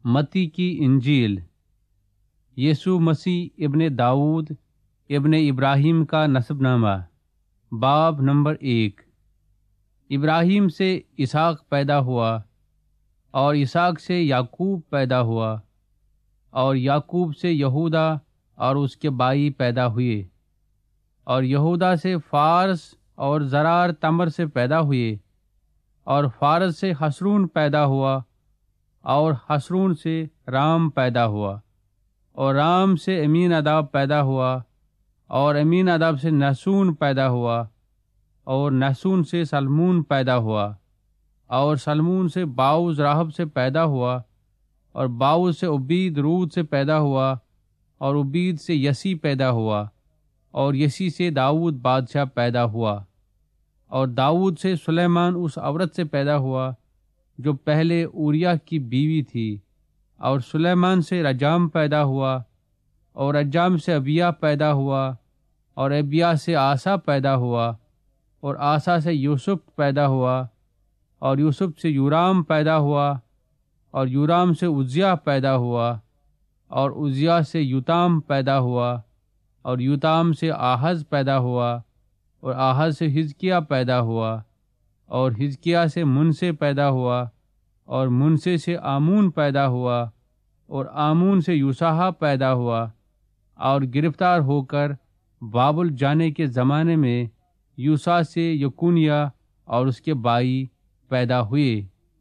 متی کی انجیل۔ یسوع مسیح ابن داؤد ابن ابراہیم کا نسب نامہ۔ باب نمبر 1۔ ابراہیم سے اسحاق پیدا ہوا، اور اسحاق سے یعقوب پیدا ہوا، اور یعقوب سے یہودا اور اس کے بھائی پیدا ہوئے، اور یہودا سے فارس اور زرار تمر سے پیدا ہوئے، اور فارس سے حسرون پیدا ہوا، اور حسرون سے رام پیدا ہوا، اور رام سے امیناداب پیدا ہوا، اور امیناداب سے نحسون پیدا ہوا، اور نحسون سے سلمون پیدا ہوا، اور سلمون سے باؤز راہب سے پیدا ہوا، اور باؤز سے عبید رود سے پیدا ہوا، اور عبید سے یسی پیدا ہوا، اور یسی سے داؤد بادشاہ پیدا ہوا، اور داؤد سے سلیمان اس عورت سے پیدا ہوا جو پہلے اوریا کی بیوی تھی، اور سلیمان سے رجام پیدا ہوا، اور رجام سے ابیا پیدا ہوا، اور ابیا سے آسا پیدا ہوا، اور آسا سے یوسف پیدا ہوا، اور یوسف سے یورام پیدا ہوا، اور یورام سے عزیہ پیدا ہوا، اور عزیہ سے یوتام پیدا ہوا، اور یوتام سے آہز پیدا ہوا، اور آہز سے حزقیہ پیدا ہوا، اور حزقیہ سے منسے پیدا ہوا، اور منسے سے آمون پیدا ہوا، اور آمون سے یوساہا پیدا ہوا، اور گرفتار ہو کر بابل جانے کے زمانے میں یوسا سے یکونیا اور اس کے بھائی پیدا ہوئے،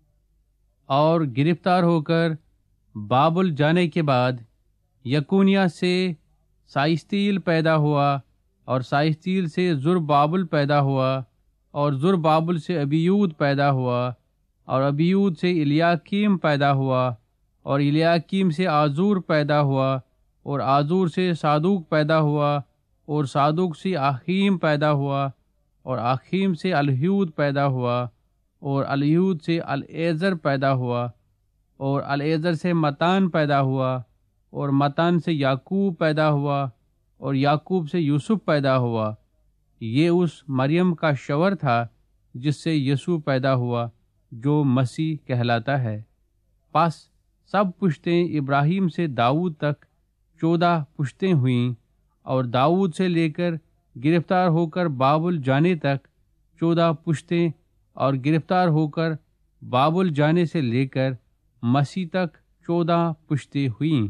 اور گرفتار ہو کر بابل جانے کے بعد یکونیا سے سائستیل پیدا ہوا، اور سائستیل سے زربابل پیدا ہوا، اور زربابل سے ابیود پیدا ہوا، اور ابیود سے الیاکیم پیدا ہوا، اور الیاکیم سے آزور پیدا ہوا، اور آزور سے صادوق پیدا ہوا، اور صادوق سے آخیم پیدا ہوا، اور آخیم سے الہیود پیدا ہوا، اور الہیود سے الیعزر پیدا ہوا، اور الیعزر سے متان پیدا ہوا، اور متان سے یعقوب پیدا ہوا، اور یعقوب سے یوسف پیدا ہوا۔ یہ اس مریم کا شوہر تھا جس سے یسوع پیدا ہوا جو مسیح کہلاتا ہے۔ پس سب پشتیں ابراہیم سے داؤد تک 14 پشتیں ہوئیں، اور داؤد سے لے کر گرفتار ہو کر بابل جانے تک 14 پشتیں، اور گرفتار ہو کر بابل جانے سے لے کر مسیح تک 14 پشتیں ہوئیں۔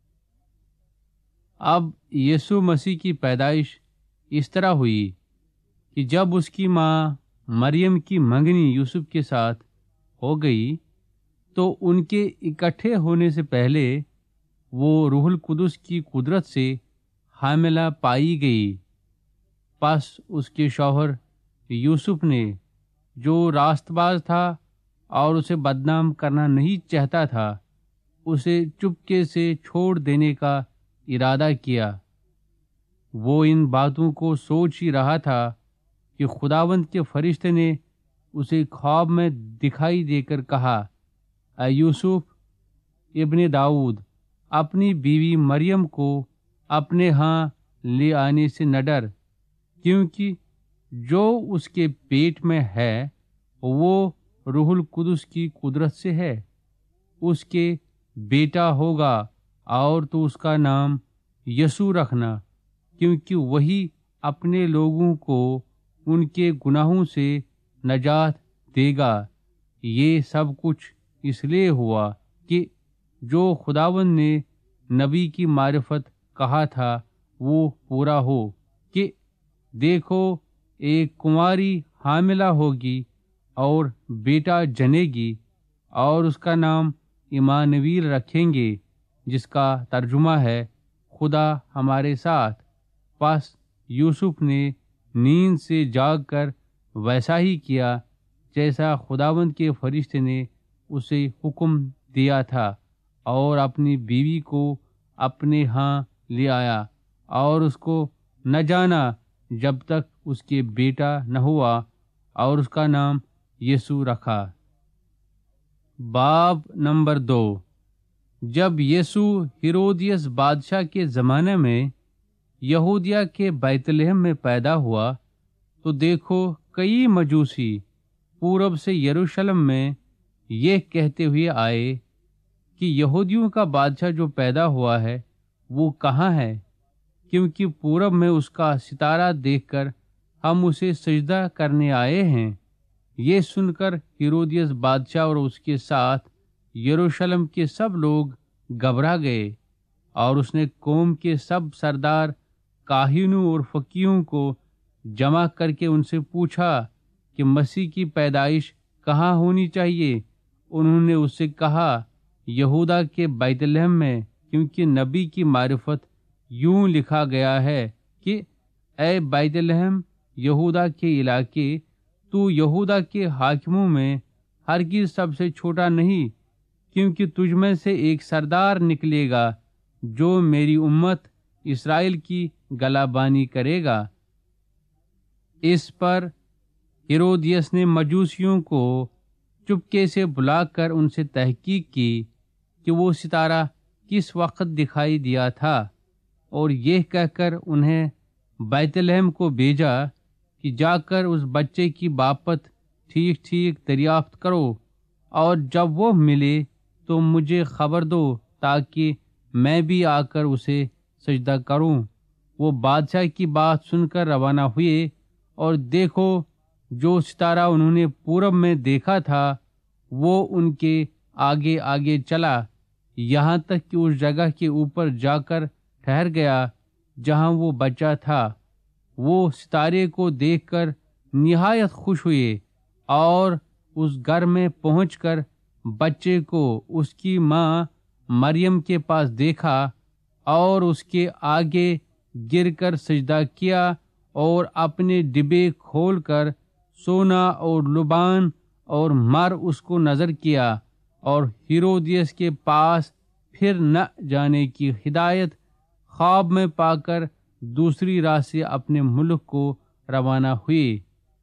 اب یسوع مسیح کی پیدائش اس طرح ہوئی کہ جب اس کی ماں مریم کی منگنی یوسف کے ساتھ ہو گئی تو ان کے اکٹھے ہونے سے پہلے وہ روح القدس کی قدرت سے حاملہ پائی گئی۔ پس اس کے شوہر یوسف نے، جو راست باز تھا اور اسے بدنام کرنا نہیں چاہتا تھا، اسے چپکے سے چھوڑ دینے کا ارادہ کیا۔ وہ ان باتوں کو سوچ ہی رہا تھا کہ خداوند کے فرشتے نے اسے خواب میں دکھائی دے کر کہا، اے یوسف ابن داؤد، اپنی بیوی مریم کو اپنے ہاں لے آنے سے نہ ڈر، کیونکہ جو اس کے پیٹ میں ہے وہ روح القدس کی قدرت سے ہے۔ اس کے بیٹا ہوگا، اور تو اس کا نام یسوع رکھنا، کیونکہ وہی اپنے لوگوں کو ان کے گناہوں سے نجات دے گا۔ یہ سب کچھ اس لیے ہوا کہ جو خداوند نے نبی کی معرفت کہا تھا وہ پورا ہو، کہ دیکھو ایک کنواری حاملہ ہوگی اور بیٹا جنے گی، اور اس کا نام ایمانویل رکھیں گے، جس کا ترجمہ ہے خدا ہمارے ساتھ۔ پس یوسف نے نیند سے جاگ کر ویسا ہی کیا جیسا خداوند کے فرشتے نے اسے حکم دیا تھا، اور اپنی بیوی کو اپنے ہاں لے آیا، اور اس کو نہ جانا جب تک اس کے بیٹا نہ ہوا، اور اس کا نام یسوع رکھا۔ باب نمبر 2۔ جب یسوع ہیرودیس بادشاہ کے زمانے میں یہودیہ کے بیت لحم میں پیدا ہوا تو دیکھو کئی مجوسی پورب سے یروشلم میں یہ کہتے ہوئے آئے کہ یہودیوں کا بادشاہ جو پیدا ہوا ہے وہ کہاں ہے، کیونکہ پورب میں اس کا ستارہ دیکھ کر ہم اسے سجدہ کرنے آئے ہیں۔ یہ سن کر ہیرودیس بادشاہ اور اس کے ساتھ یروشلم کے سب لوگ گھبرا گئے، اور اس نے قوم کے سب سردار، کاہنوں اور فقیہوں کو جمع کر کے ان سے پوچھا کہ مسیح کی پیدائش کہاں ہونی چاہیے۔ انہوں نے اس سے کہا، یہودا کے بیت لحم میں، کیونکہ نبی کی معرفت یوں لکھا گیا ہے کہ اے بیت لحم یہودا کے علاقے، تو یہودا کے حاکموں میں ہرگز سب سے چھوٹا نہیں، کیونکہ تجھ میں سے ایک سردار نکلے گا جو میری امت اسرائیل کی گلابانی کرے گا۔ اس پر ہیرودیس نے مجوسیوں کو چپکے سے بلا کر ان سے تحقیق کی کہ وہ ستارہ کس وقت دکھائی دیا تھا، اور یہ کہہ کر انہیں بیت لحم کو بھیجا کہ جا کر اس بچے کی بابت ٹھیک ٹھیک دریافت کرو، اور جب وہ ملے تو مجھے خبر دو تاکہ میں بھی آ کر اسے سجدہ کروں۔ وہ بادشاہ کی بات سن کر روانہ ہوئے، اور دیکھو جو ستارہ انہوں نے پورب میں دیکھا تھا وہ ان کے آگے آگے چلا، یہاں تک کہ اس جگہ کے اوپر جا کر ٹھہر گیا جہاں وہ بچہ تھا۔ وہ ستارے کو دیکھ کر نہایت خوش ہوئے، اور اس گھر میں پہنچ کر بچے کو اس کی ماں مریم کے پاس دیکھا، اور اس کے آگے گر کر سجدہ کیا، اور اپنے ڈبے کھول کر سونا اور لبان اور مر اس کو نظر کیا، اور ہیرودیس کے پاس پھر نہ جانے کی ہدایت خواب میں پا کر دوسری راہ سے اپنے ملک کو روانہ ہوئے۔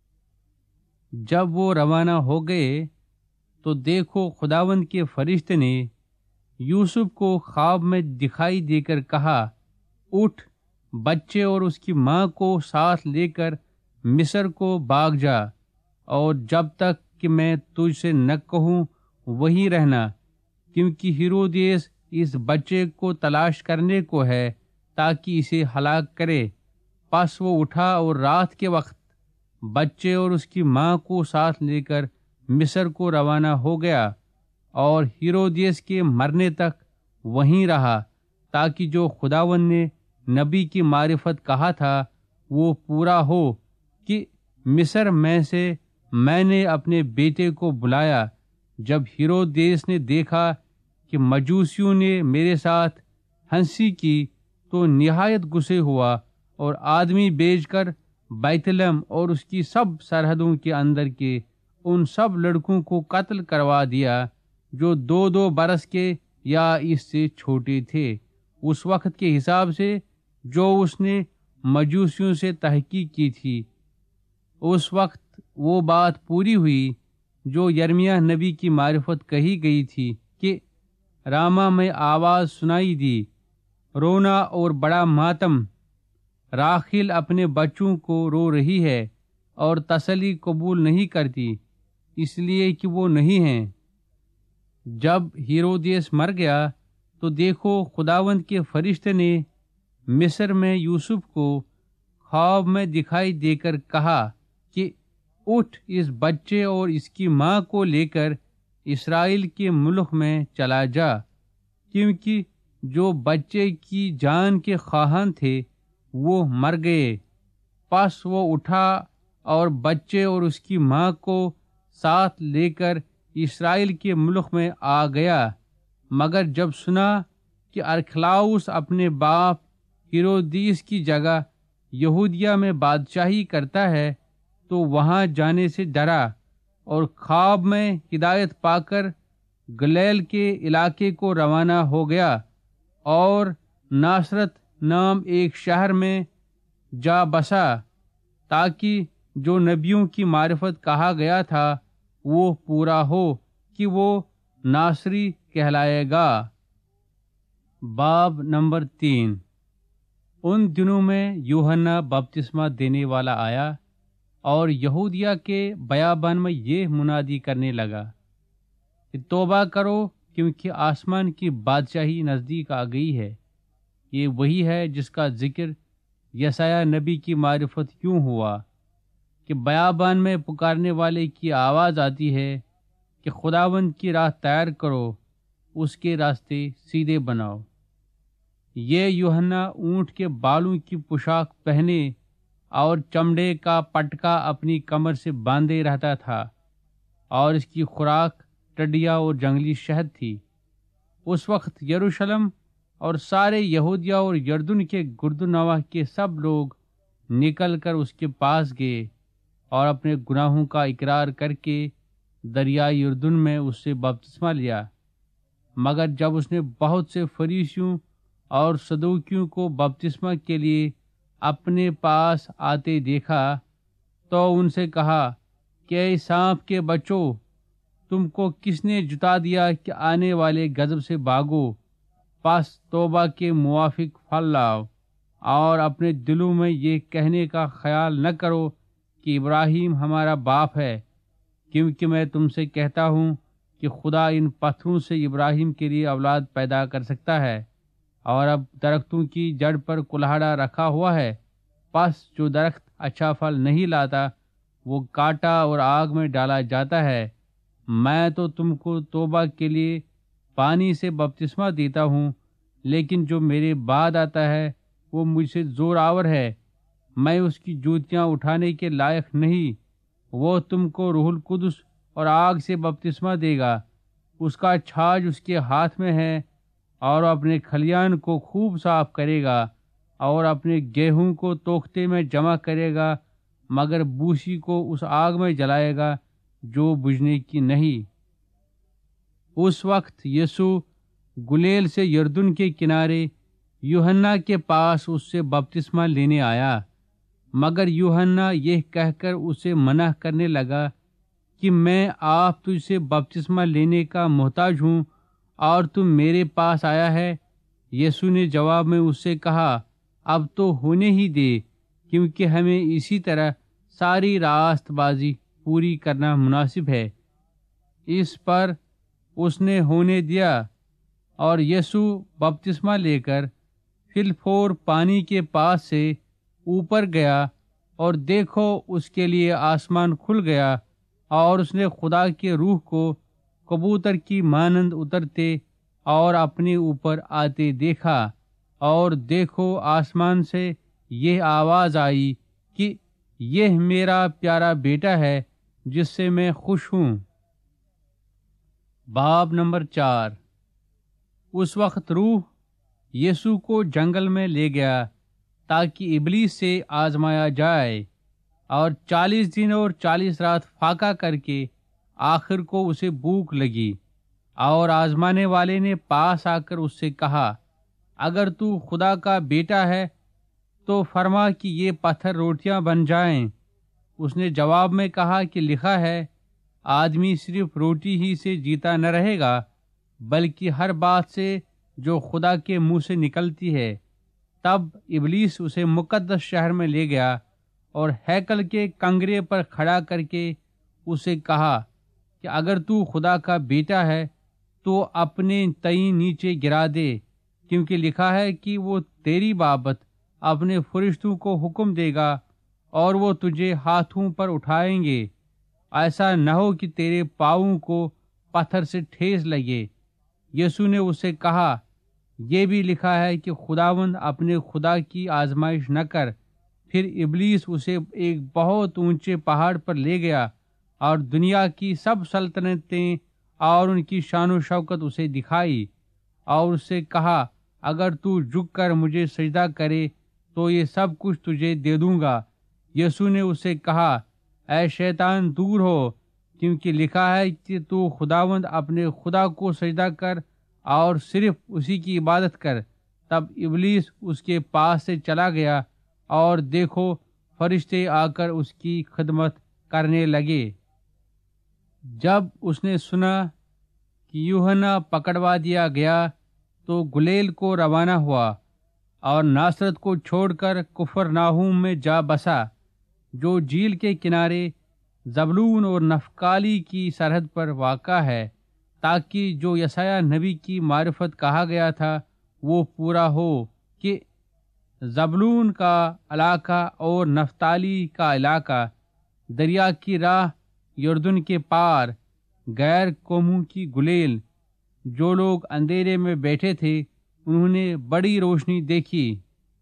جب وہ روانہ ہو گئے تو دیکھو خداوند کے فرشتے نے یوسف کو خواب میں دکھائی دے کر کہا، اٹھ، بچے اور اس کی ماں کو ساتھ لے کر مصر کو بھاگ جا، اور جب تک کہ میں تجھ سے نہ کہوں وہیں رہنا، کیونکہ ہیرودیس اس بچے کو تلاش کرنے کو ہے تاکہ اسے ہلاک کرے۔ پس وہ اٹھا اور رات کے وقت بچے اور اس کی ماں کو ساتھ لے کر مصر کو روانہ ہو گیا، اور ہیرودیس کے مرنے تک وہیں رہا، تاکہ جو خداوند نے نبی کی معرفت کہا تھا وہ پورا ہو کہ مصر میں سے میں نے اپنے بیٹے کو بلایا۔ جب ہیرودیس نے دیکھا کہ مجوسیوں نے میرے ساتھ ہنسی کی تو نہایت غصے ہوا، اور آدمی بھیج کر بیت لحم اور اس کی سب سرحدوں کے اندر کے ان سب لڑکوں کو قتل کروا دیا جو 2 برس کے یا اس سے چھوٹے تھے، اس وقت کے حساب سے جو اس نے مجوسیوں سے تحقیق کی تھی۔ اس وقت وہ بات پوری ہوئی جو یرمیہ نبی کی معرفت کہی گئی تھی کہ راما میں آواز سنائی دی، رونا اور بڑا ماتم، راخیل اپنے بچوں کو رو رہی ہے اور تسلی قبول نہیں کرتی، اس لیے کہ وہ نہیں ہیں۔ جب ہیرودیس مر گیا تو دیکھو خداوند کے فرشتے نے مصر میں یوسف کو خواب میں دکھائی دے کر کہا کہ اٹھ، اس بچے اور اس کی ماں کو لے کر اسرائیل کے ملک میں چلا جا، کیونکہ جو بچے کی جان کے خواہاں تھے وہ مر گئے۔ پس وہ اٹھا اور بچے اور اس کی ماں کو ساتھ لے کر اسرائیل کے ملک میں آ گیا، مگر جب سنا کہ ارخلاؤس اپنے باپ ہیرودیس کی جگہ یہودیہ میں بادشاہی کرتا ہے تو وہاں جانے سے ڈرا، اور خواب میں ہدایت پا کر گلیل کے علاقے کو روانہ ہو گیا، اور ناصرت نام ایک شہر میں جا بسا، تاکہ جو نبیوں کی معرفت کہا گیا تھا وہ پورا ہو کہ وہ ناصری کہلائے گا۔ باب نمبر 3۔ ان دنوں میں یوحنا بپتسمہ دینے والا آیا اور یہودیہ کے بیابان میں یہ منادی کرنے لگا کہ توبہ کرو کیونکہ آسمان کی بادشاہی نزدیک آ گئی ہے۔ یہ وہی ہے جس کا ذکر یسایہ نبی کی معرفت یوں ہوا کہ بیابان میں پکارنے والے کی آواز آتی ہے کہ خداوند کی راہ تیار کرو، اس کے راستے سیدھے بناؤ۔ یہ یوحنا اونٹ کے بالوں کی پوشاک پہنے اور چمڑے کا پٹکا اپنی کمر سے باندھے رہتا تھا، اور اس کی خوراک ٹڈیاں اور جنگلی شہد تھی۔ اس وقت یروشلم اور سارے یہودیہ اور یردن کے گرد و نواح کے سب لوگ نکل کر اس کے پاس گئے اور اپنے گناہوں کا اقرار کر کے دریائے یردن میں اس سے بپتسمہ لیا۔ مگر جب اس نے بہت سے فریسیوں اور صدوکیوں کو بپتسمہ کے لیے اپنے پاس آتے دیکھا تو ان سے کہا کہ اے سانپ کے بچوں، تم کو کس نے جتا دیا کہ آنے والے غضب سے بھاگو؟ پس توبہ کے موافق پھل لاؤ، اور اپنے دلوں میں یہ کہنے کا خیال نہ کرو کہ ابراہیم ہمارا باپ ہے، کیونکہ میں تم سے کہتا ہوں کہ خدا ان پتھروں سے ابراہیم کے لیے اولاد پیدا کر سکتا ہے۔ اور اب درختوں کی جڑ پر کلہاڑا رکھا ہوا ہے، پس جو درخت اچھا پھل نہیں لاتا وہ کاٹا اور آگ میں ڈالا جاتا ہے۔ میں تو تم کو توبہ کے لیے پانی سے بپتسمہ دیتا ہوں، لیکن جو میرے بعد آتا ہے وہ مجھ سے زور آور ہے، میں اس کی جوتیاں اٹھانے کے لائق نہیں۔ وہ تم کو روح القدس اور آگ سے بپتسمہ دے گا، اس کا چھاج اس کے ہاتھ میں ہے، اور اپنے کھلیان کو خوب صاف کرے گا اور اپنے گیہوں کو توختے میں جمع کرے گا، مگر بوسی کو اس آگ میں جلائے گا جو بجھنے کی نہیں۔ اس وقت یسوع گلیل سے یردن کے کنارے یوحنا کے پاس اس سے بپتسمہ لینے آیا، مگر یوحنا یہ کہہ کر اسے منع کرنے لگا کہ میں آپ تجھ سے بپتسمہ لینے کا محتاج ہوں اور تم میرے پاس آیا ہے۔ یسوع نے جواب میں اس سے کہا، اب تو ہونے ہی دے، کیونکہ ہمیں اسی طرح ساری راست بازی پوری کرنا مناسب ہے۔ اس پر اس نے ہونے دیا، اور یسوع بپتسمہ لے کر فی الفور پانی کے پاس سے اوپر گیا، اور دیکھو اس کے لیے آسمان کھل گیا، اور اس نے خدا کے روح کو کبوتر کی مانند اترتے اور اپنے اوپر آتے دیکھا، اور دیکھو آسمان سے یہ آواز آئی کہ یہ میرا پیارا بیٹا ہے جس سے میں خوش ہوں۔ باب نمبر 4۔ اس وقت روح یسوع کو جنگل میں لے گیا تاکہ ابلیس سے آزمایا جائے، اور 40 دن اور 40 رات فاقہ کر کے آخر کو اسے بھوک لگی، اور آزمانے والے نے پاس آ کر اس سے کہا، اگر تو خدا کا بیٹا ہے تو فرما کہ یہ پتھر روٹیاں بن جائیں۔ اس نے جواب میں کہا کہ لکھا ہے، آدمی صرف روٹی ہی سے جیتا نہ رہے گا، بلکہ ہر بات سے جو خدا کے منہ سے نکلتی ہے۔ تب ابلیس اسے مقدس شہر میں لے گیا اور ہیکل کے کنگرے پر کھڑا کر کے اسے کہا کہ اگر تو خدا کا بیٹا ہے تو اپنے تئیں نیچے گرا دے، کیونکہ لکھا ہے کہ وہ تیری بابت اپنے فرشتوں کو حکم دے گا اور وہ تجھے ہاتھوں پر اٹھائیں گے، ایسا نہ ہو کہ تیرے پاؤں کو پتھر سے ٹھیس لگے۔ یسوع نے اسے کہا، یہ بھی لکھا ہے کہ خداوند اپنے خدا کی آزمائش نہ کر۔ پھر ابلیس اسے ایک بہت اونچے پہاڑ پر لے گیا اور دنیا کی سب سلطنتیں اور ان کی شان و شوکت اسے دکھائی، اور اس سے کہا، اگر تو جھک کر مجھے سجدہ کرے تو یہ سب کچھ تجھے دے دوں گا۔ یسوع نے اسے کہا، اے شیطان دور ہو، کیونکہ لکھا ہے کہ تو خداوند اپنے خدا کو سجدہ کر اور صرف اسی کی عبادت کر۔ تب ابلیس اس کے پاس سے چلا گیا، اور دیکھو فرشتے آ کر اس کی خدمت کرنے لگے۔ جب اس نے سنا کہ یوحنا پکڑوا دیا گیا تو گلیل کو روانہ ہوا اور ناصرت کو چھوڑ کر کفرناہوم میں جا بسا، جو جھیل کے کنارے زبلون اور نفتالی کی سرحد پر واقع ہے، تاکہ جو یسایہ نبی کی معرفت کہا گیا تھا وہ پورا ہو کہ زبلون کا علاقہ اور نفتالی کا علاقہ، دریا کی راہ یردن کے پار، غیر قوموں کی گلیل، جو لوگ اندھیرے میں بیٹھے تھے انہوں نے بڑی روشنی دیکھی،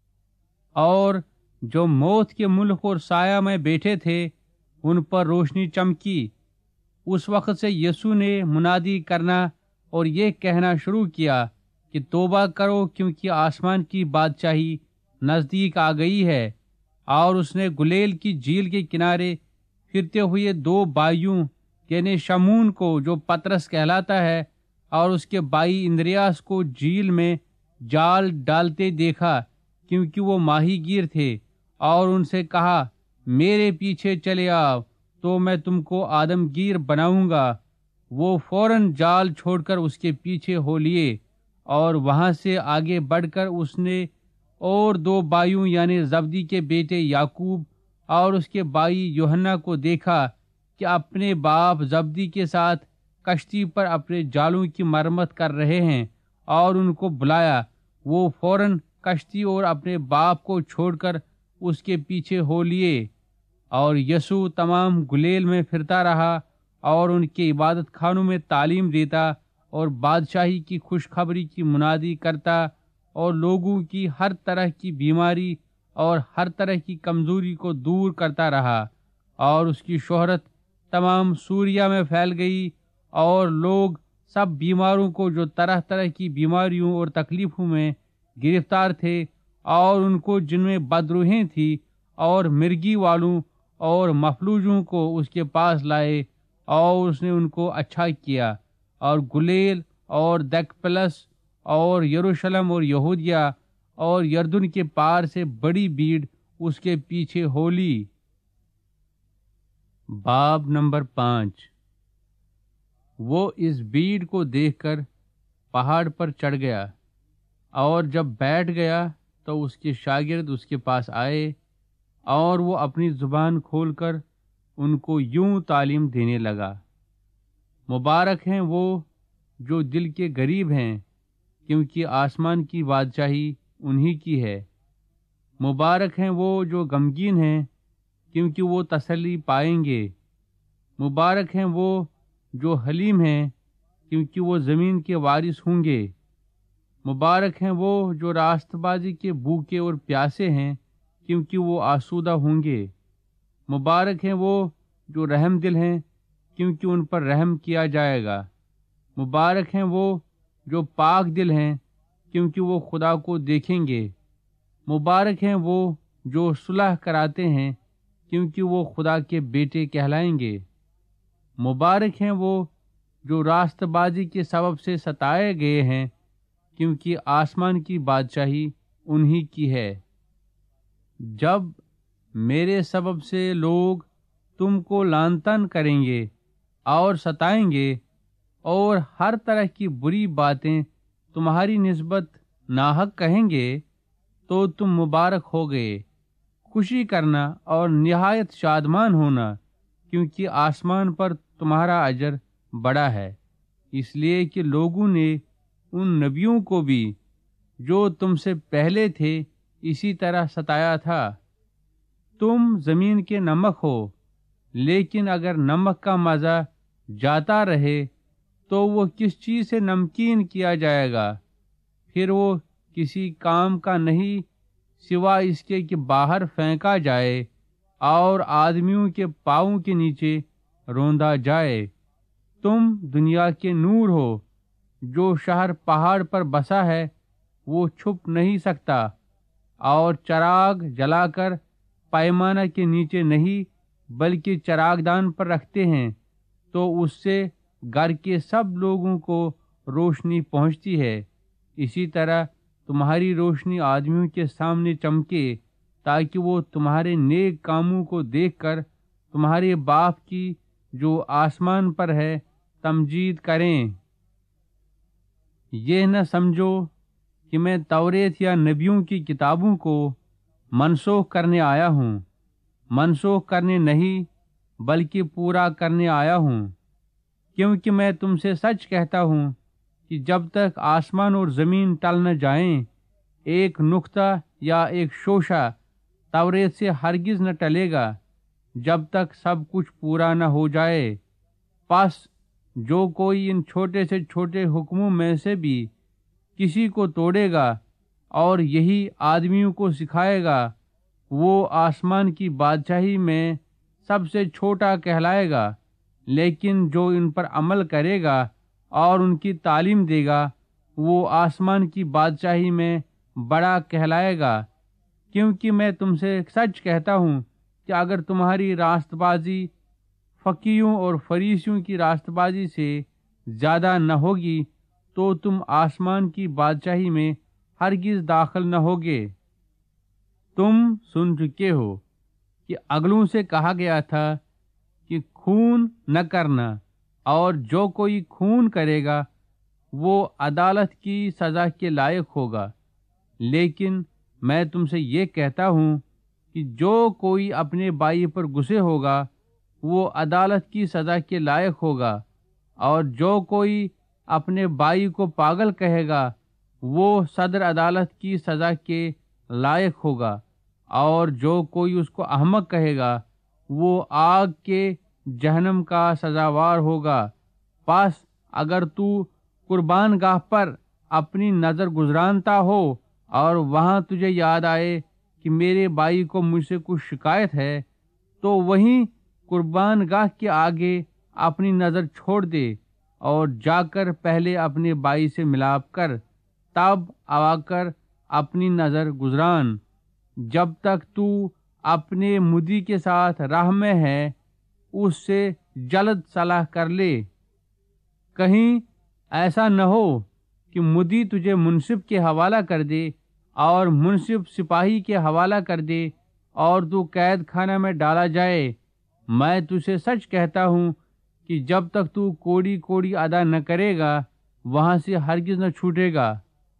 اور جو موت کے ملک اور سایہ میں بیٹھے تھے ان پر روشنی چمکی۔ اس وقت سے یسوع نے منادی کرنا اور یہ کہنا شروع کیا کہ توبہ کرو کیونکہ آسمان کی بادشاہی نزدیک آ گئی ہے۔ اور اس نے گلیل کی جھیل کے کنارے پھرتے ہوئے دو بھائیوں یعنی شمون کو جو پترس کہلاتا ہے اور اس کے بھائی اندریاس کو جھیل میں جال ڈالتے دیکھا کیونکہ وہ ماہی گیر تھے، اور ان سے کہا میرے پیچھے چلے آؤ تو میں تم کو آدمگیر بناؤں گا۔ وہ فوراً جال چھوڑ کر اس کے پیچھے ہو لیے، اور وہاں سے آگے بڑھ کر اس نے اور دو بھائیوں یعنی زبدی کے بیٹے یعقوب اور اس کے بھائی یوحنا کو دیکھا کہ اپنے باپ زبدی کے ساتھ کشتی پر اپنے جالوں کی مرمت کر رہے ہیں، اور ان کو بلایا۔ وہ فوراً کشتی اور اپنے باپ کو چھوڑ کر اس کے پیچھے ہو لیے، اور یسوع تمام گلیل میں پھرتا رہا اور ان کے عبادت خانوں میں تعلیم دیتا اور بادشاہی کی خوشخبری کی منادی کرتا، اور لوگوں کی ہر طرح کی بیماری اور ہر طرح کی کمزوری کو دور کرتا رہا، اور اس کی شہرت تمام سوریا میں پھیل گئی، اور لوگ سب بیماروں کو جو طرح طرح کی بیماریوں اور تکلیفوں میں گرفتار تھے اور ان کو جن میں بدروحیں تھی اور مرگی والوں اور مفلوجوں کو اس کے پاس لائے، اور اس نے ان کو اچھا کیا۔ اور گلیل اور دکپلس اور یروشلم اور یہودیہ اور یردن کے پار سے بڑی بھیڑ اس کے پیچھے ہو لی۔ باب نمبر 5۔ وہ اس بھیڑ کو دیکھ کر پہاڑ پر چڑھ گیا، اور جب بیٹھ گیا تو اس کے شاگرد اس کے پاس آئے، اور وہ اپنی زبان کھول کر ان کو یوں تعلیم دینے لگا: مبارک ہیں وہ جو دل کے غریب ہیں، کیونکہ آسمان کی بادشاہی انہی کی ہے۔ مبارک ہیں وہ جو غمگین ہیں، کیونکہ وہ تسلی پائیں گے۔ مبارک ہیں وہ جو حلیم ہیں، کیونکہ وہ زمین کے وارث ہوں گے۔ مبارک ہیں وہ جو راست بازی کے بھوکے اور پیاسے ہیں، کیونکہ وہ آسودہ ہوں گے۔ مبارک ہیں وہ جو رحم دل ہیں، کیونکہ ان پر رحم کیا جائے گا۔ مبارک ہیں وہ جو پاک دل ہیں، کیونکہ وہ خدا کو دیکھیں گے۔ مبارک ہیں وہ جو صلح کراتے ہیں، کیونکہ وہ خدا کے بیٹے کہلائیں گے۔ مبارک ہیں وہ جو راست بازی کے سبب سے ستائے گئے ہیں، کیونکہ آسمان کی بادشاہی انہی کی ہے۔ جب میرے سبب سے لوگ تم کو لعن طعن کریں گے اور ستائیں گے اور ہر طرح کی بری باتیں تمہاری نسبت ناحق کہیں گے، تو تم مبارک ہو گئے۔ خوشی کرنا اور نہایت شادمان ہونا، کیونکہ آسمان پر تمہارا اجر بڑا ہے، اس لیے کہ لوگوں نے ان نبیوں کو بھی جو تم سے پہلے تھے اسی طرح ستایا تھا۔ تم زمین کے نمک ہو، لیکن اگر نمک کا مزہ جاتا رہے تو وہ کس چیز سے نمکین کیا جائے گا؟ پھر وہ کسی کام کا نہیں سوائے اس کے کہ باہر پھینکا جائے اور آدمیوں کے پاؤں کے نیچے روندا جائے۔ تم دنیا کے نور ہو۔ جو شہر پہاڑ پر بسا ہے وہ چھپ نہیں سکتا، اور چراغ جلا کر پیمانہ کے نیچے نہیں بلکہ چراغ دان پر رکھتے ہیں، تو اس سے گھر کے سب لوگوں کو روشنی پہنچتی ہے۔ اسی طرح تمہاری روشنی آدمیوں کے سامنے چمکے، تاکہ وہ تمہارے نیک کاموں کو دیکھ کر تمہارے باپ کی جو آسمان پر ہے تمجید کریں۔ یہ نہ سمجھو کہ میں توریت یا نبیوں کی کتابوں کو منسوخ کرنے آیا ہوں۔ منسوخ کرنے نہیں بلکہ پورا کرنے آیا ہوں، کیونکہ میں تم سے سچ کہتا ہوں کہ جب تک آسمان اور زمین ٹل نہ جائیں، ایک نقطہ یا ایک شوشہ توریت سے ہرگز نہ ٹلے گا، جب تک سب کچھ پورا نہ ہو جائے۔ پس جو کوئی ان چھوٹے سے چھوٹے حکموں میں سے بھی کسی کو توڑے گا اور یہی آدمیوں کو سکھائے گا، وہ آسمان کی بادشاہی میں سب سے چھوٹا کہلائے گا، لیکن جو ان پر عمل کرے گا اور ان کی تعلیم دے گا، وہ آسمان کی بادشاہی میں بڑا کہلائے گا۔ کیونکہ میں تم سے سچ کہتا ہوں کہ اگر تمہاری راست بازی فقیہوں اور فریسیوں کی راست بازی سے زیادہ نہ ہوگی تو تم آسمان کی بادشاہی میں ہرگز داخل نہ ہوگے۔ تم سن چکے ہو کہ اگلوں سے کہا گیا تھا کہ خون نہ کرنا، اور جو کوئی خون کرے گا وہ عدالت کی سزا کے لائق ہوگا۔ لیکن میں تم سے یہ کہتا ہوں کہ جو کوئی اپنے بھائی پر غصے ہوگا وہ عدالت کی سزا کے لائق ہوگا، اور جو کوئی اپنے بھائی کو پاگل کہے گا وہ صدر عدالت کی سزا کے لائق ہوگا، اور جو کوئی اس کو احمق کہے گا وہ آگ کے جہنم کا سزاوار ہوگا۔ پس اگر تو قربان گاہ پر اپنی نظر گزرانتا ہو اور وہاں تجھے یاد آئے کہ میرے بھائی کو مجھ سے کچھ شکایت ہے، تو وہیں قربان گاہ کے آگے اپنی نظر چھوڑ دے اور جا کر پہلے اپنے بھائی سے ملاپ کر، تب آ کر اپنی نظر گزران، جب تک تو اپنے مدعی کے ساتھ راہ میں ہے اس سے جلد صلاح کر لے۔ کہیں ایسا نہ ہو کہ مدعی تجھے منصف کے حوالہ کر دے اور منصف سپاہی کے حوالہ کر دے اور تو قید خانہ میں ڈالا جائے۔ میں تجھے سچ کہتا ہوں کہ جب تک تو کوڑی کوڑی ادا نہ کرے گا وہاں سے ہرگز نہ چھوٹے گا۔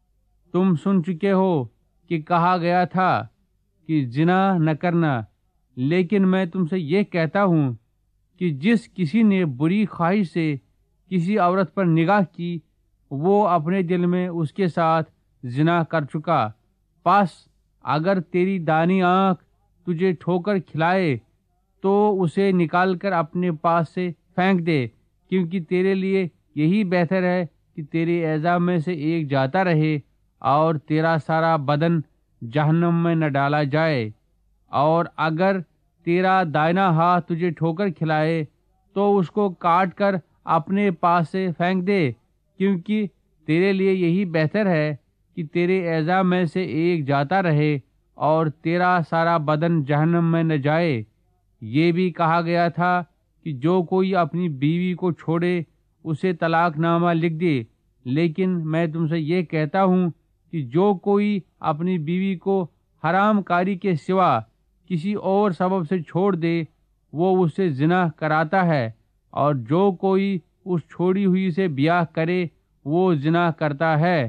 تم سن چکے ہو کہ کہا گیا تھا کہ زنا نہ کرنا، لیکن میں تم سے یہ کہتا ہوں کہ جس کسی نے بری خواہش سے کسی عورت پر نگاہ کی وہ اپنے دل میں اس کے ساتھ زنا کر چکا۔ پس اگر تیری دانی آنکھ تجھے ٹھوکر کھلائے تو اسے نکال کر اپنے پاس سے پھینک دے، کیونکہ تیرے لیے یہی بہتر ہے کہ تیرے اعضاء میں سے ایک جاتا رہے اور تیرا سارا بدن جہنم میں نہ ڈالا جائے۔ اور اگر تیرا دائنا ہاتھ تجھے ٹھوکر کھلائے تو اس کو کاٹ کر اپنے پاس سے پھینک دے، کیونکہ تیرے لیے یہی بہتر ہے کہ تیرے اعضاء میں سے ایک جاتا رہے اور تیرا سارا بدن جہنم میں نہ جائے۔ یہ بھی کہا گیا تھا کہ جو کوئی اپنی بیوی کو چھوڑے اسے طلاق نامہ لکھ دے، لیکن میں تم سے یہ کہتا ہوں کہ جو کوئی اپنی بیوی کو حرام کاری کے سوا کسی اور سبب سے چھوڑ دے وہ اس سے زنا کراتا ہے، اور جو کوئی اس چھوڑی ہوئی سے بیاہ کرے وہ زنا کرتا ہے۔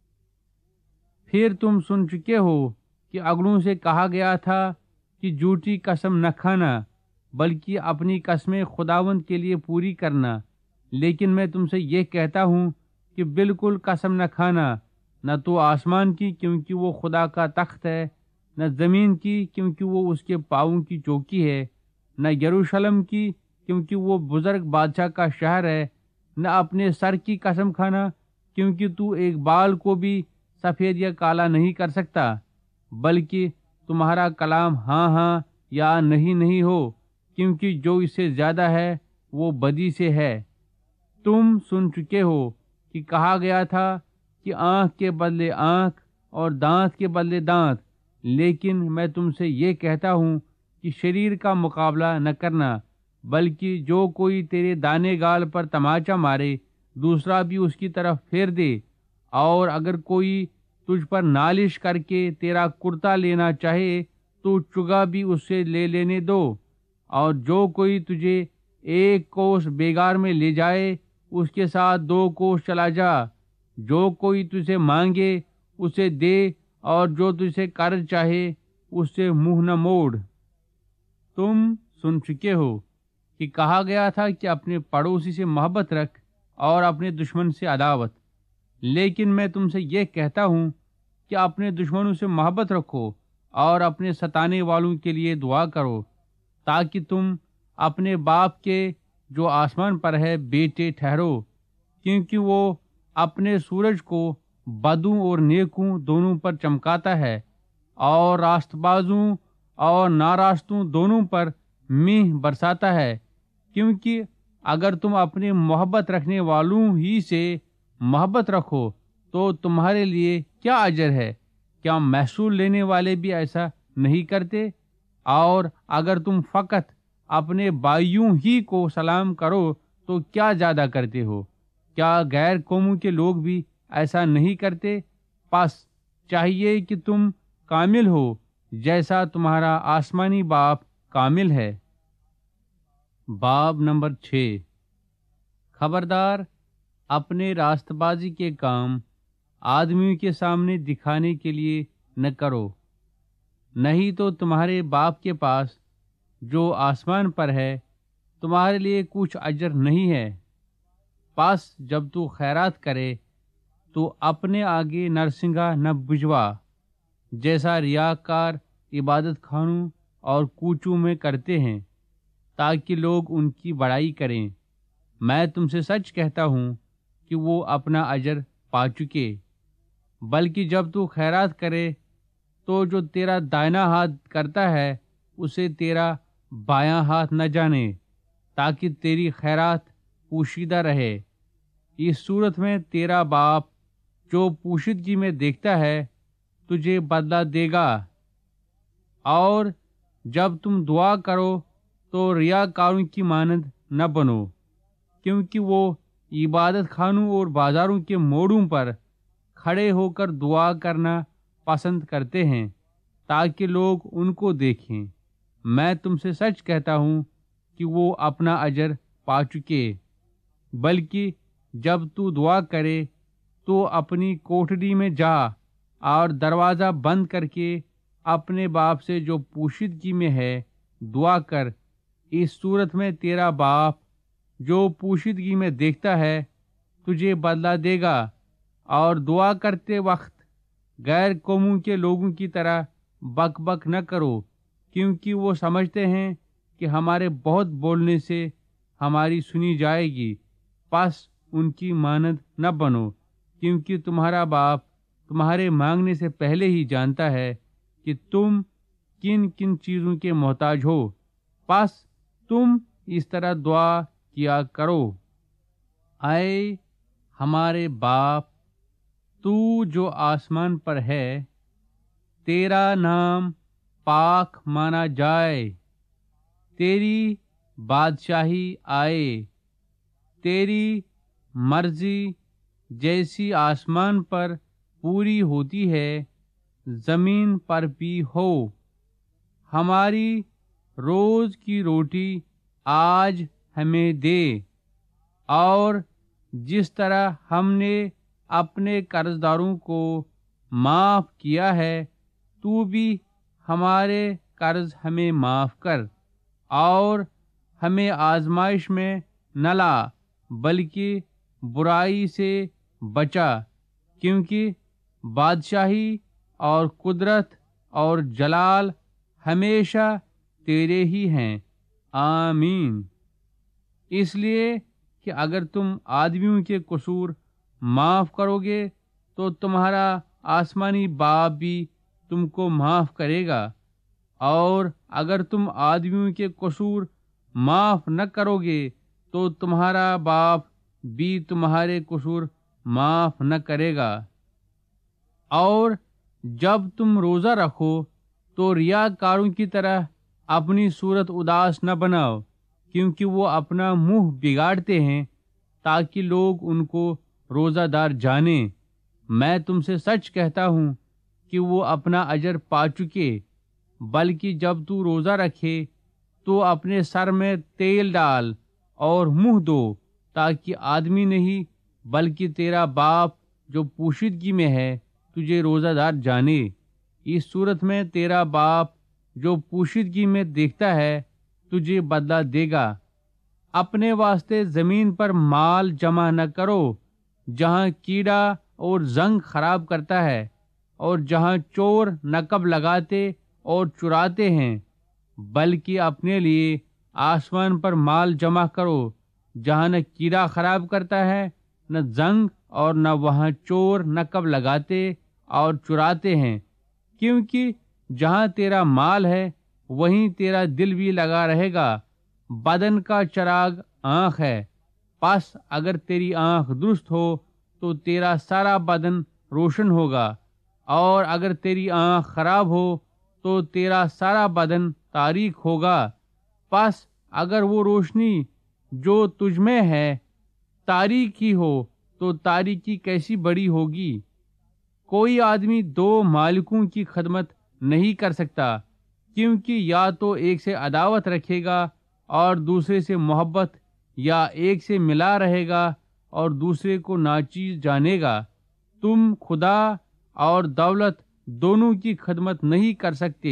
پھر تم سن چکے ہو کہ اگلوں سے کہا گیا تھا کہ جھوٹی قسم نہ کھانا بلکہ اپنی قسمیں خداوند کے لیے پوری کرنا۔ لیکن میں تم سے یہ کہتا ہوں کہ بالکل قسم نہ کھانا، نہ تو آسمان کی کیونکہ وہ خدا کا تخت ہے، نہ زمین کی کیونکہ وہ اس کے پاؤں کی چوکی ہے، نہ یروشلم کی کیونکہ وہ بزرگ بادشاہ کا شہر ہے، نہ اپنے سر کی قسم کھانا کیونکہ تو ایک بال کو بھی سفید یا کالا نہیں کر سکتا، بلکہ تمہارا کلام ہاں ہاں یا نہیں نہیں ہو، کیونکہ جو اس سے زیادہ ہے وہ بدی سے ہے۔ تم سن چکے ہو کہ کہا گیا تھا کہ آنکھ کے بدلے آنکھ اور دانت کے بدلے دانت، لیکن میں تم سے یہ کہتا ہوں کہ شریر کا مقابلہ نہ کرنا، بلکہ جو کوئی تیرے دانے گال پر تماچا مارے دوسرا بھی اس کی طرف پھیر دے، اور اگر کوئی تجھ پر نالش کر کے تیرا کرتا لینا چاہے تو چگا بھی اس سے لے لینے دو، اور جو کوئی تجھے ایک کوس بیگار میں لے جائے اس کے ساتھ 2 کوس چلا جا۔ جو کوئی تجھے مانگے اسے دے، اور جو تجھے قرض چاہے اس سے منہ نہ موڑ۔ تم سن چکے ہو کہ کہا گیا تھا کہ اپنے پڑوسی سے محبت رکھ اور اپنے دشمن سے عداوت۔ لیکن میں تم سے یہ کہتا ہوں کہ اپنے دشمنوں سے محبت رکھو اور اپنے ستانے والوں کے لیے دعا کرو، تاکہ تم اپنے باپ کے جو آسمان پر ہے بیٹے ٹھہرو، کیونکہ وہ اپنے سورج کو بدوں اور نیکوں دونوں پر چمکاتا ہے اور راست بازوں اور ناراستوں دونوں پر مینہ برساتا ہے۔ کیونکہ اگر تم اپنے محبت رکھنے والوں ہی سے محبت رکھو تو تمہارے لیے کیا اجر ہے؟ کیا محصول لینے والے بھی ایسا نہیں کرتے؟ اور اگر تم فقط اپنے بھائیوں ہی کو سلام کرو تو کیا زیادہ کرتے ہو؟ کیا غیر قوموں کے لوگ بھی ایسا نہیں کرتے؟ پس چاہیے کہ تم کامل ہو جیسا تمہارا آسمانی باپ کامل ہے۔ باب نمبر 6۔ خبردار، اپنے راست بازی کے کام آدمیوں کے سامنے دکھانے کے لیے نہ کرو، نہیں تو تمہارے باپ کے پاس جو آسمان پر ہے تمہارے لیے کچھ اجر نہیں ہے۔ پس جب تو خیرات کرے تو اپنے آگے نرسنگا نہ بجھوا، جیسا ریاکار عبادت خانوں اور کوچوں میں کرتے ہیں، تاکہ لوگ ان کی بڑائی کریں۔ میں تم سے سچ کہتا ہوں کہ وہ اپنا اجر پا چکے۔ بلکہ جب تو خیرات کرے تو جو تیرا دائنا ہاتھ کرتا ہے اسے تیرا بایاں ہاتھ نہ جانے، تاکہ تیری خیرات پوشیدہ رہے۔ اس صورت میں تیرا باپ جو پوشیدگی میں دیکھتا ہے تجھے بدلہ دے گا۔ اور جب تم دعا کرو تو ریاکاروں کی مانند نہ بنو، کیونکہ وہ عبادت خانوں اور بازاروں کے موڑوں پر کھڑے ہو کر دعا کرنا پسند کرتے ہیں تاکہ لوگ ان کو دیکھیں۔ میں تم سے سچ کہتا ہوں کہ وہ اپنا اجر پا چکے۔ بلکہ جب تو دعا کرے تو اپنی کوٹھری میں جا اور دروازہ بند کر کے اپنے باپ سے جو پوشیدگی میں ہے دعا کر۔ اس صورت میں تیرا باپ جو پوشیدگی میں دیکھتا ہے تجھے بدلہ دے گا۔ اور دعا کرتے وقت غیر قوموں کے لوگوں کی طرح بک بک نہ کرو، کیونکہ وہ سمجھتے ہیں کہ ہمارے بہت بولنے سے ہماری سنی جائے گی۔ پس ان کی مانند نہ بنو، کیونکہ تمہارا باپ تمہارے مانگنے سے پہلے ہی جانتا ہے کہ تم کن کن چیزوں کے محتاج ہو۔ پس تم اس طرح دعا کیا کرو: اے ہمارے باپ، تو جو آسمان پر ہے، تیرا نام پاک مانا جائے، تیری بادشاہی آئے، تیری مرضی جیسی آسمان پر پوری ہوتی ہے زمین پر بھی ہو۔ ہماری روز کی روٹی آج ہمیں دے، اور جس طرح ہم نے اپنے قرض داروں کو معاف کیا ہے تو بھی ہمارے قرض ہمیں معاف کر، اور ہمیں آزمائش میں نہ لا بلکہ برائی سے بچا، کیونکہ بادشاہی اور قدرت اور جلال ہمیشہ تیرے ہی ہیں، آمین۔ اس لیے کہ اگر تم آدمیوں کے قصور معاف کرو گے تو تمہارا آسمانی باپ بھی تم کو معاف کرے گا، اور اگر تم آدمیوں کے قصور معاف نہ کرو گے تو تمہارا باپ بھی تمہارے قصور معاف نہ کرے گا۔ اور جب تم روزہ رکھو تو ریاکاروں کی طرح اپنی صورت اداس نہ بناؤ، کیونکہ وہ اپنا منہ بگاڑتے ہیں تاکہ لوگ ان کو روزہ دار جانیں۔ میں تم سے سچ کہتا ہوں کہ وہ اپنا اجر پا چکے۔ بلکہ جب تو روزہ رکھے تو اپنے سر میں تیل ڈال اور منہ دھو، تاکہ آدمی نہیں بلکہ تیرا باپ جو پوشیدگی میں ہے تجھے روزہ دار جانے۔ اس صورت میں تیرا باپ جو پوشیدگی میں دیکھتا ہے تجھے بدلہ دے گا۔ اپنے واسطے زمین پر مال جمع نہ کرو جہاں کیڑا اور زنگ خراب کرتا ہے اور جہاں چور نقب لگاتے اور چراتے ہیں، بلکہ اپنے لیے آسمان پر مال جمع کرو جہاں نہ کیڑا خراب کرتا ہے، نہ زنگ، اور نہ وہاں چور نقب لگاتے اور چراتے ہیں، کیونکہ جہاں تیرا مال ہے وہیں تیرا دل بھی لگا رہے گا۔ بدن کا چراغ آنکھ ہے، پس اگر تیری آنکھ درست ہو تو تیرا سارا بدن روشن ہوگا، اور اگر تیری آنکھ خراب ہو تو تیرا سارا بدن تاریک ہوگا۔ پس اگر وہ روشنی جو تجھ میں ہے تاریک ہی ہو تو تاریکی کیسی بڑی ہوگی۔ کوئی آدمی دو مالکوں کی خدمت نہیں کر سکتا، کیونکہ یا تو ایک سے عداوت رکھے گا اور دوسرے سے محبت، یا ایک سے ملا رہے گا اور دوسرے کو ناچیز جانے گا۔ تم خدا اور دولت دونوں کی خدمت نہیں کر سکتے۔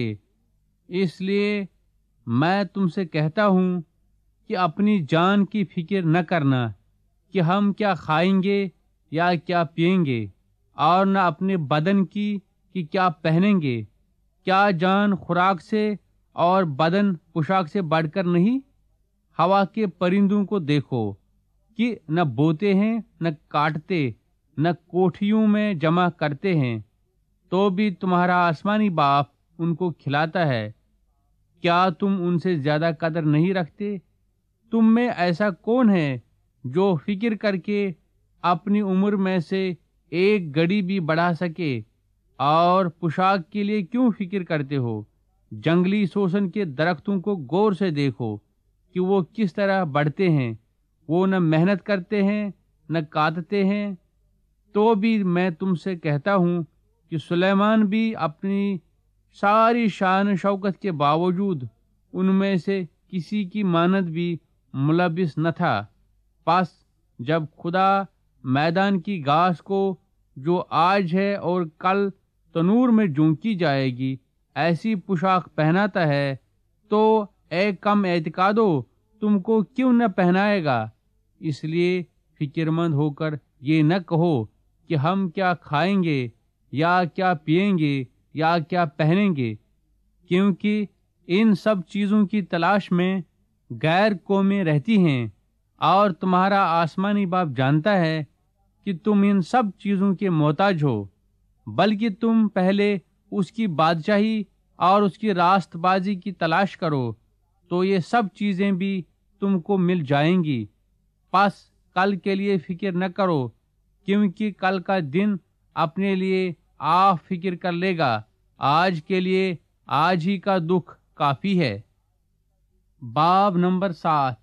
اس لیے میں تم سے کہتا ہوں کہ اپنی جان کی فکر نہ کرنا کہ ہم کیا کھائیں گے یا کیا پئیں گے، اور نہ اپنے بدن کی کہ کیا پہنیں گے۔ کیا جان خوراک سے اور بدن پوشاک سے بڑھ کر نہیں؟ ہوا کے پرندوں کو دیکھو کہ نہ بوتے ہیں، نہ کاٹتے، نہ کوٹھیوں میں جمع کرتے ہیں، تو بھی تمہارا آسمانی باپ ان کو کھلاتا ہے۔ کیا تم ان سے زیادہ قدر نہیں رکھتے؟ تم میں ایسا کون ہے جو فکر کر کے اپنی عمر میں سے ایک گھڑی بھی بڑھا سکے؟ اور پوشاک کے لیے کیوں فکر کرتے ہو؟ جنگلی سوسن کے درختوں کو غور سے دیکھو کہ وہ کس طرح بڑھتے ہیں، وہ نہ محنت کرتے ہیں نہ کاٹتے ہیں۔ تو بھی میں تم سے کہتا ہوں کہ سلیمان بھی اپنی ساری شان شوکت کے باوجود ان میں سے کسی کی مانند بھی ملبس نہ تھا۔ پس جب خدا میدان کی گھاس کو جو آج ہے اور کل تنور میں جونکی جائے گی ایسی پوشاک پہناتا ہے، تو اے کم اعتقادو تم کو کیوں نہ پہنائے گا؟ اس لیے فکر مند ہو کر یہ نہ کہو کہ ہم کیا کھائیں گے یا کیا پئیں گے یا کیا پہنیں گے، کیونکہ ان سب چیزوں کی تلاش میں غیر قومیں رہتی ہیں، اور تمہارا آسمانی باپ جانتا ہے کہ تم ان سب چیزوں کے محتاج ہو۔ بلکہ تم پہلے اس کی بادشاہی اور اس کی راست بازی کی تلاش کرو، تو یہ سب چیزیں بھی تم کو مل جائیں گی۔ پس کل کے لیے فکر نہ کرو، کیونکہ کل کا دن اپنے لیے آپ فکر کر لے گا۔ آج کے لیے آج ہی کا دکھ کافی ہے۔ باب نمبر 7۔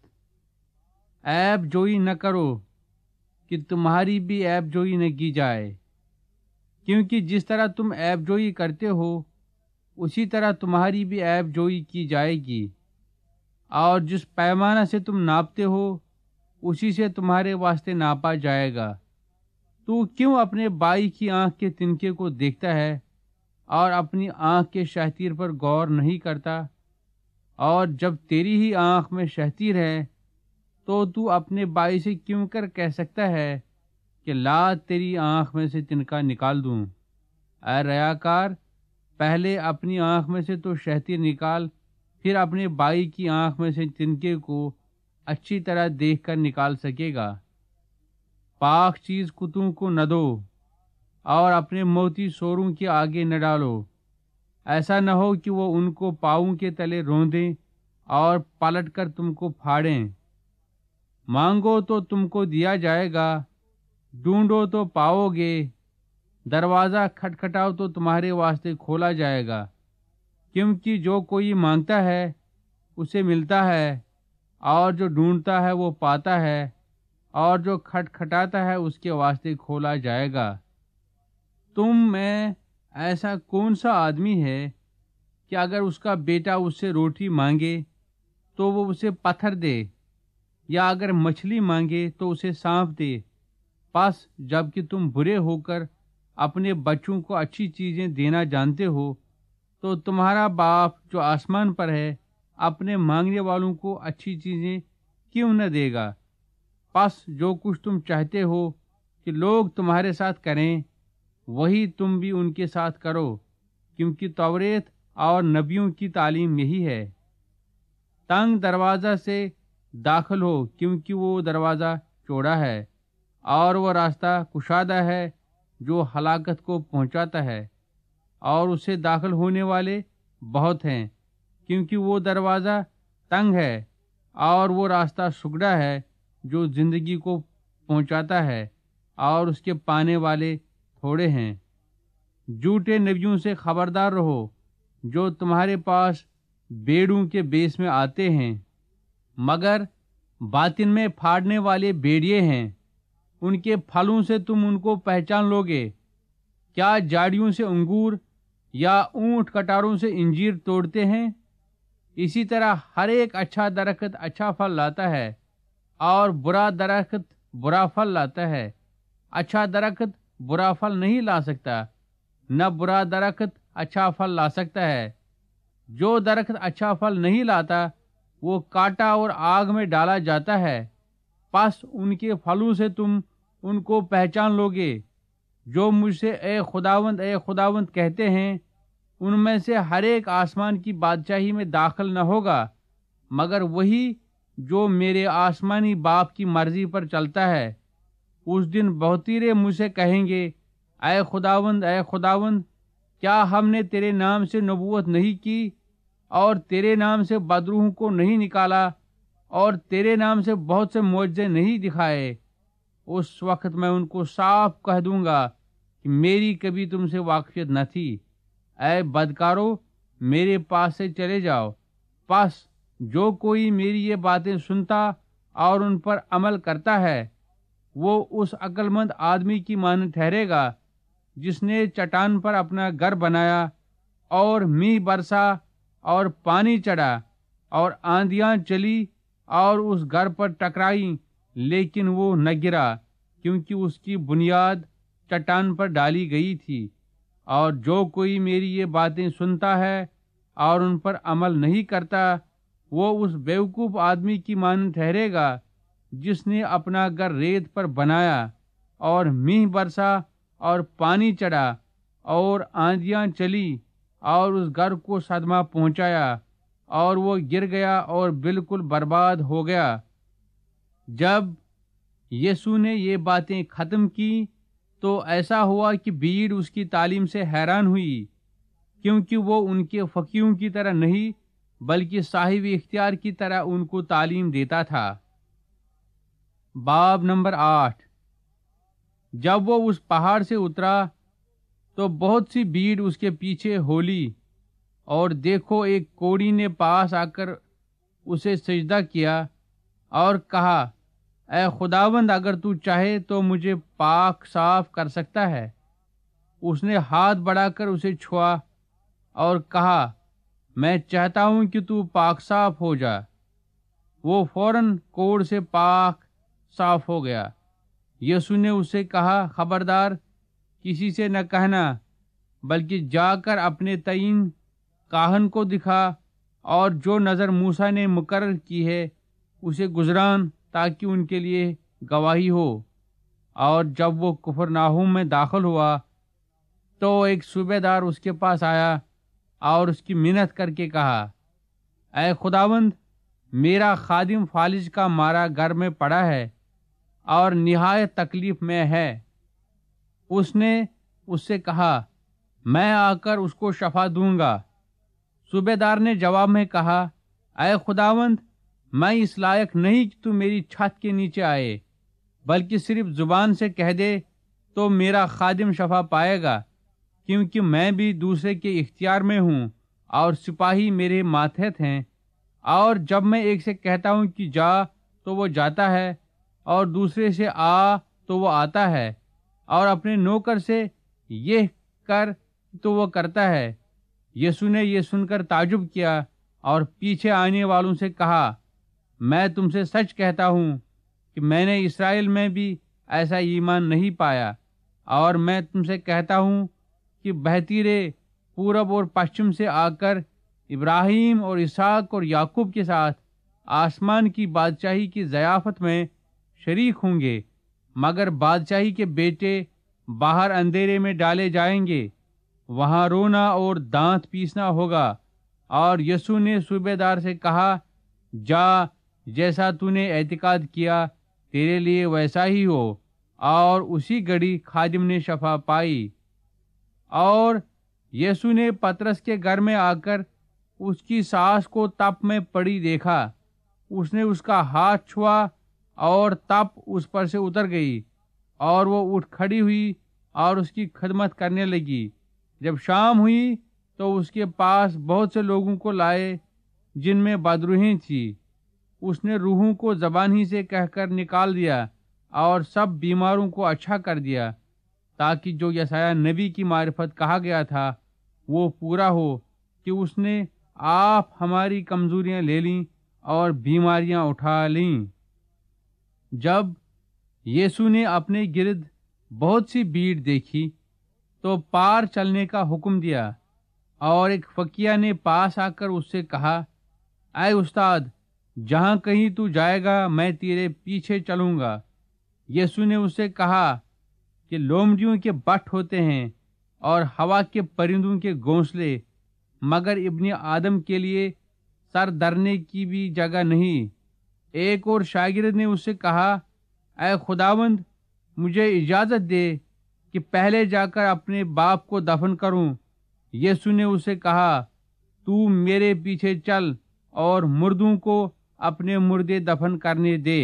عیب جوئی نہ کرو کہ تمہاری بھی عیب جوئی نہ کی جائے، کیونکہ جس طرح تم عیب جوئی کرتے ہو اسی طرح تمہاری بھی عیب جوئی کی جائے گی، اور جس پیمانہ سے تم ناپتے ہو اسی سے تمہارے واسطے ناپا جائے گا۔ تو کیوں اپنے بھائی کی آنکھ کے تنکے کو دیکھتا ہے اور اپنی آنکھ کے شہتیر پر غور نہیں کرتا؟ اور جب تیری ہی آنکھ میں شہتیر ہے تو اپنے بھائی سے کیوں کر کہہ سکتا ہے کہ لا تیری آنکھ میں سے تنکا نکال دوں؟ اے ریاکار، پہلے اپنی آنکھ میں سے تو شہتیر نکال، پھر اپنے بھائی کی آنکھ میں سے تنکے کو اچھی طرح دیکھ کر نکال سکے گا۔ پاک چیز کتوں کو نہ دو اور اپنے موتی سوروں کے آگے نہ ڈالو، ایسا نہ ہو کہ وہ ان کو پاؤں کے تلے روندیں اور پلٹ کر تم کو پھاڑیں۔ مانگو تو تم کو دیا جائے گا، ڈھونڈو تو پاؤ گے، دروازہ کھٹکھٹاؤ تو تمہارے واسطے کھولا جائے گا۔ کیونکہ جو کوئی مانگتا ہے اسے ملتا ہے، اور جو ڈھونڈتا ہے وہ پاتا ہے، اور جو کھٹکھٹاتا ہے اس کے واسطے کھولا جائے گا۔ تم میں ایسا کون سا آدمی ہے کہ اگر اس کا بیٹا اس سے روٹی مانگے تو وہ اسے پتھر دے، یا اگر مچھلی مانگے تو اسے سانپ دے؟ پس جب کہ تم برے ہو کر اپنے بچوں کو اچھی چیزیں دینا جانتے ہو، تو تمہارا باپ جو آسمان پر ہے اپنے مانگنے والوں کو اچھی چیزیں کیوں نہ دے گا؟ پس جو کچھ تم چاہتے ہو کہ لوگ تمہارے ساتھ کریں وہی تم بھی ان کے ساتھ کرو، کیونکہ توریت اور نبیوں کی تعلیم یہی ہے۔ تنگ دروازہ سے داخل ہو، کیونکہ وہ دروازہ چوڑا ہے اور وہ راستہ کشادہ ہے جو ہلاکت کو پہنچاتا ہے، اور اسے داخل ہونے والے بہت ہیں، کیونکہ وہ دروازہ تنگ ہے اور وہ راستہ سگڑا ہے جو زندگی کو پہنچاتا ہے، اور اس کے پانے والے تھوڑے ہیں۔ جھوٹے نبیوں سے خبردار رہو جو تمہارے پاس بیڑوں کے بیس میں آتے ہیں مگر باطن میں پھاڑنے والے بیڑیے ہیں۔ ان کے پھلوں سے تم ان کو پہچان لوگے۔ کیا جاڑیوں سے انگور یا اونٹ کٹاروں سے انجیر توڑتے ہیں؟ اسی طرح ہر ایک اچھا درخت اچھا پھل لاتا ہے اور برا درخت برا پھل لاتا ہے۔ اچھا درخت برا پھل نہیں لا سکتا، نہ برا درخت اچھا پھل لا سکتا ہے۔ جو درخت اچھا پھل نہیں لاتا وہ کاٹا اور آگ میں ڈالا جاتا ہے۔ پس ان کے پھلوں سے تم ان کو پہچان لوگے۔ جو مجھ سے اے خداوند کہتے ہیں ان میں سے ہر ایک آسمان کی بادشاہی میں داخل نہ ہوگا مگر وہی جو میرے آسمانی باپ کی مرضی پر چلتا ہے۔ اس دن بہتیرے مجھ سے کہیں گے، اے خداوند، کیا ہم نے تیرے نام سے نبوت نہیں کی اور تیرے نام سے بدروحوں کو نہیں نکالا اور تیرے نام سے بہت سے معجزے نہیں دکھائے؟ اس وقت میں ان کو صاف کہہ دوں گا کہ میری کبھی تم سے واقفیت نہ تھی۔ اے بدکارو، میرے پاس سے چلے جاؤ۔ پس جو کوئی میری یہ باتیں سنتا اور ان پر عمل کرتا ہے وہ اس عقل مند آدمی کی مانند ٹھہرے گا جس نے چٹان پر اپنا گھر بنایا، اور میंہ برسا اور پانی چڑھا اور آندیاں چلی اور اس گھر پر ٹکرائیں، لیکن وہ نہ گرا کیونکہ اس کی بنیاد چٹان پر ڈالی گئی تھی۔ اور جو کوئی میری یہ باتیں سنتا ہے اور ان پر عمل نہیں کرتا وہ اس بیوقوف آدمی کی مانند ٹھہرے گا جس نے اپنا گھر ریت پر بنایا، اور میंہ برسا اور پانی چڑھا اور آندیاں چلی اور اس گھر کو صدمہ پہنچایا، اور وہ گر گیا اور بالکل برباد ہو گیا۔ جب یسوع نے یہ باتیں ختم کی تو ایسا ہوا کہ بھیڑ اس کی تعلیم سے حیران ہوئی، کیونکہ وہ ان کے فقیہوں کی طرح نہیں بلکہ صاحب اختیار کی طرح ان کو تعلیم دیتا تھا۔ باب نمبر 8۔ جب وہ اس پہاڑ سے اترا تو بہت سی بھیڑ اس کے پیچھے ہو لی، اور دیکھو ایک کوڑی نے پاس آ کر اسے سجدہ کیا اور کہا، اے خداوند، اگر تو چاہے تو مجھے پاک صاف کر سکتا ہے۔ اس نے ہاتھ بڑھا کر اسے چھوا اور کہا، میں چاہتا ہوں کہ تو پاک صاف ہو جا۔ وہ فوراً کوڑ سے پاک صاف ہو گیا۔ یسوع نے اسے کہا، خبردار، کسی سے نہ کہنا، بلکہ جا کر اپنے تعین کاہن کو دکھا اور جو نظر موسیٰ نے مقرر کی ہے اسے گزران، تاکہ ان کے لیے گواہی ہو۔ اور جب وہ کفرناہوم میں داخل ہوا تو ایک صوبے دار اس کے پاس آیا اور اس کی منت کر کے کہا، اے خداوند، میرا خادم فالج کا مارا گھر میں پڑا ہے اور نہایت تکلیف میں ہے۔ اس نے اس سے کہا، میں آ کر اس کو شفا دوں گا۔ صوبے دار نے جواب میں کہا، اے خداوند، میں اس لائق نہیں کہ تو میری چھت کے نیچے آئے، بلکہ صرف زبان سے کہہ دے تو میرا خادم شفا پائے گا، کیونکہ میں بھی دوسرے کے اختیار میں ہوں اور سپاہی میرے ماتحت ہیں۔ اور جب میں ایک سے کہتا ہوں کہ جا تو وہ جاتا ہے، اور دوسرے سے آ تو وہ آتا ہے، اور اپنے نوکر سے یہ کر تو وہ کرتا ہے۔ یسوع نے یہ سن کر تعجب کیا اور پیچھے آنے والوں سے کہا، میں تم سے سچ کہتا ہوں کہ میں نے اسرائیل میں بھی ایسا ایمان نہیں پایا۔ اور میں تم سے کہتا ہوں کہ بہتیرے پورب اور پشچم سے آ کر ابراہیم اور اسحاق اور یعقوب کے ساتھ آسمان کی بادشاہی کی ضیافت میں شریک ہوں گے، مگر بادشاہی کے بیٹے باہر اندھیرے میں ڈالے جائیں گے، وہاں رونا اور دانت پیسنا ہوگا۔ اور یسوع نے صوبے دار سے کہا، جا، جیسا تو نے اعتقاد کیا تیرے لیے ویسا ہی ہو۔ اور اسی گھڑی خادم نے شفا پائی۔ اور یسوع نے پترس کے گھر میں آ کر اس کی ساس کو تپ میں پڑی دیکھا۔ اس نے اس کا ہاتھ چھوا اور تپ اس پر سے اتر گئی، اور وہ اٹھ کھڑی ہوئی اور اس کی خدمت کرنے لگی۔ جب شام ہوئی تو اس کے پاس بہت سے لوگوں کو لائے جن میں بدروہیں تھی۔ اس نے روحوں کو زبانی سے کہہ کر نکال دیا اور سب بیماروں کو اچھا کر دیا، تاکہ جو یسایہ نبی کی معرفت کہا گیا تھا وہ پورا ہو کہ اس نے آپ ہماری کمزوریاں لے لیں اور بیماریاں اٹھا لیں۔ جب یسوع نے اپنے گرد بہت سی بھیڑ دیکھی تو پار چلنے کا حکم دیا، اور ایک فقیہ نے پاس آ کر اس سے کہا، اے استاد، جہاں کہیں تو جائے گا میں تیرے پیچھے چلوں گا۔ یسوع نے اس سے کہا کہ لومڑیوں کے بٹ ہوتے ہیں اور ہوا کے پرندوں کے گھونسلے، مگر ابن آدم کے لیے سر دھرنے کی بھی جگہ نہیں۔ ایک اور شاگرد نے اس سے کہا، اے خداوند، مجھے اجازت دے کہ پہلے جا کر اپنے باپ کو دفن کروں۔ یسوع نے اسے کہا، تو میرے پیچھے چل اور مردوں کو اپنے مردے دفن کرنے دے۔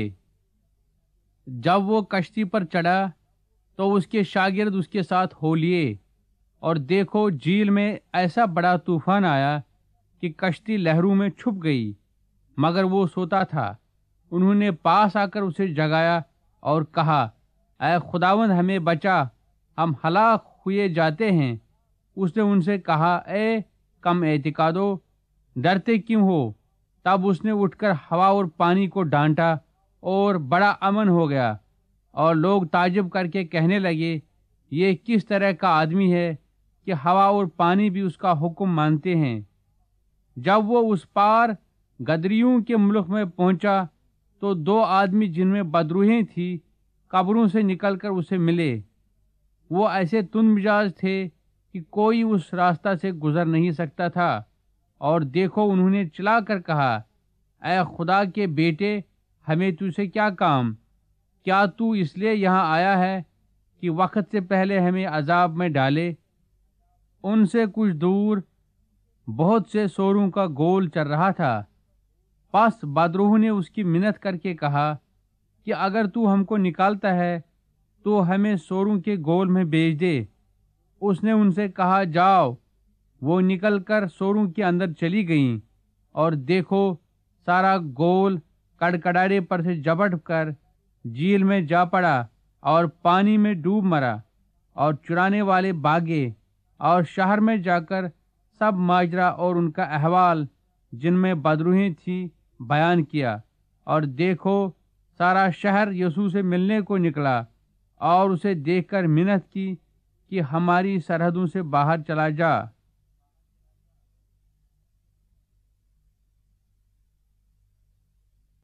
جب وہ کشتی پر چڑھا تو اس کے شاگرد اس کے ساتھ ہو لیے، اور دیکھو جھیل میں ایسا بڑا طوفان آیا کہ کشتی لہروں میں چھپ گئی، مگر وہ سوتا تھا۔ انہوں نے پاس آ کر اسے جگایا اور کہا، اے خداوند، ہمیں بچا، ہم ہلاک ہوئے جاتے ہیں۔ اس نے ان سے کہا، اے کم اعتقادو، ڈرتے کیوں ہو؟ تب اس نے اٹھ کر ہوا اور پانی کو ڈانٹا اور بڑا امن ہو گیا، اور لوگ تعجب کر کے کہنے لگے، یہ کس طرح کا آدمی ہے کہ ہوا اور پانی بھی اس کا حکم مانتے ہیں۔ جب وہ اس پار گدریوں کے ملک میں پہنچا تو دو آدمی جن میں بدروہیں تھی قبروں سے نکل کر اسے ملے۔ وہ ایسے تند مزاج تھے کہ کوئی اس راستہ سے گزر نہیں سکتا تھا، اور دیکھو انہوں نے چلا کر کہا، اے خدا کے بیٹے، ہمیں تجھ سے کیا کام؟ کیا تو اس لیے یہاں آیا ہے کہ وقت سے پہلے ہمیں عذاب میں ڈالے؟ ان سے کچھ دور بہت سے سوروں کا گول چل رہا تھا۔ پس بدروح نے اس کی منت کر کے کہا کہ اگر تو ہم کو نکالتا ہے تو ہمیں سوروں کے گول میں بھیج دے۔ اس نے ان سے کہا، جاؤ۔ وہ نکل کر سوروں کے اندر چلی گئیں، اور دیکھو سارا گول کڑکڑاڑے پر سے جھپٹ کر جھیل میں جا پڑا اور پانی میں ڈوب مرا، اور چرانے والے بھاگے اور شہر میں جا کر سب ماجرا اور ان کا احوال جن میں بدروہیں تھیں بیان کیا۔ اور دیکھو سارا شہر یسوع سے ملنے کو نکلا اور اسے دیکھ کر منت کی کہ ہماری سرحدوں سے باہر چلا جا۔